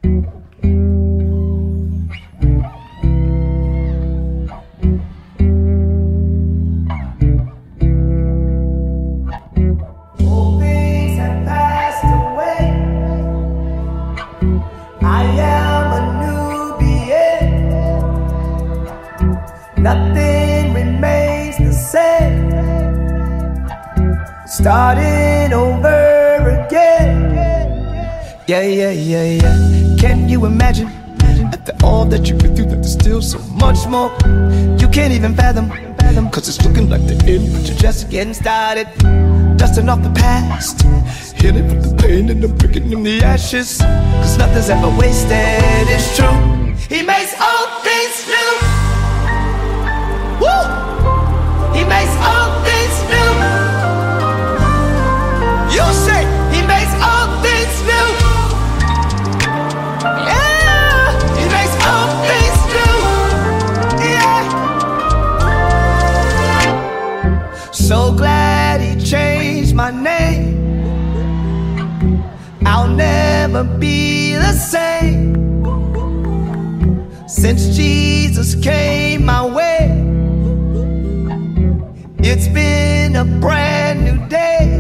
Nothing remains the same. Starting over again. Yeah, yeah, yeah, yeah. Can you imagine? After all that you've been through, that there's still so much more you can't even fathom. Cause it's looking like the end, but you're just getting started. Dusting off the past, healing from the pain and the breaking in the ashes. Cause nothing's ever wasted, it's true. He makes all things new. Woo! He makes all things new. You say he makes all things new. Yeah, he makes all things new. Yeah. So glad he changed my name. I'll never be the same since Jesus came my way. It's been a brand new day.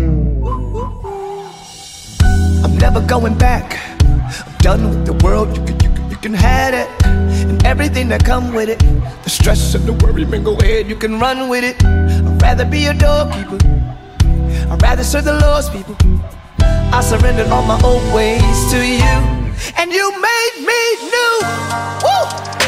I'm never going back. I'm done with the world. You can have it and everything that come with it. The stress and the worry, man, go ahead, you can run with it. I'd rather be a doorkeeper. I'd rather serve the Lord's people. I surrendered all my old ways to you, and you made me new. Woo!